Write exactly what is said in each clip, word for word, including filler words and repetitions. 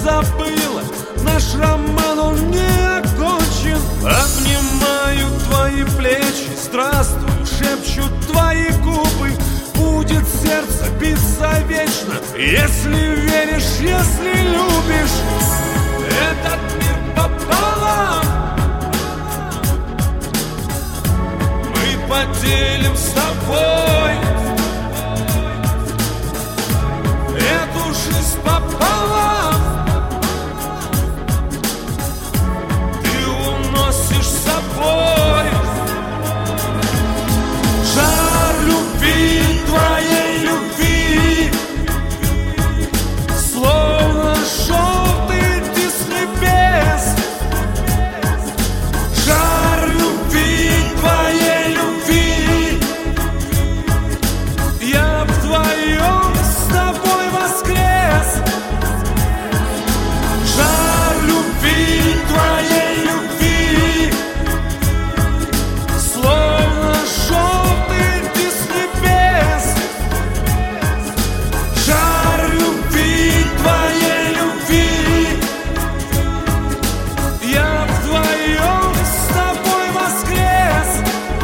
забыла, наш роман, он не окончен. Обнимаю твои плечи, здравствуй, шепчут твои губы. Будет сердце биться вечно, если веришь, если любишь. Этот мир пополам мы поделим с тобой. Эту жизнь пополам ты уносишь с собой. Жар любви, твоей любви, словно желтый диск небес. Жар любви, твоей любви, я вдвоем с тобой воскрес. Жар любви, твоей любви, словно желтый диск небес. Жар любви, твоей любви, я вдвоем с тобой воскрес.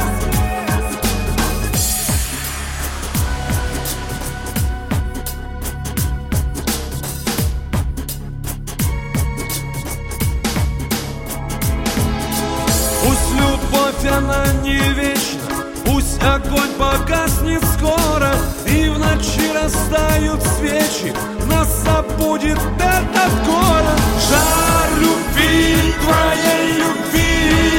Пусть любовь, она не вечна, пусть огонь погаснет скоро, и в ночи растают свечи, нас забудет этот город. Жар любви, твоей любви,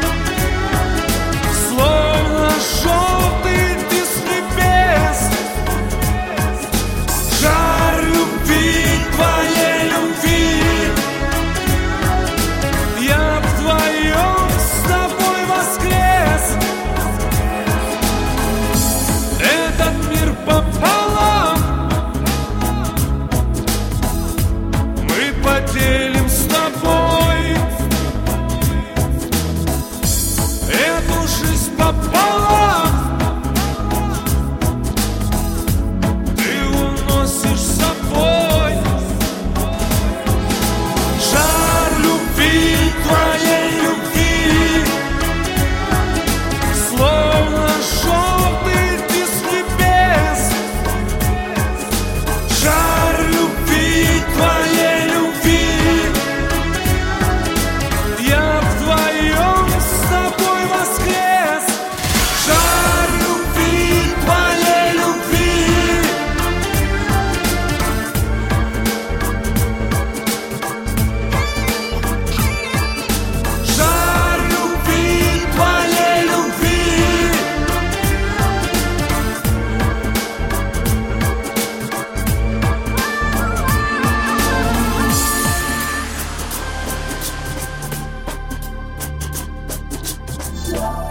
словно желтый диск небес. Жар любви, твоей любви, я вдвоем с тобой воскрес. Этот мир пополам мы поделим с тобой. Эту жизнь пополам ты уносишь с собой. Жар любви, твоей любви, словно желтый диск небес. Жар любви, твоей любви, я вдвоем с тобой воскрес. Жар любви, твоей любви, жар любви, твоей любви. Yeah.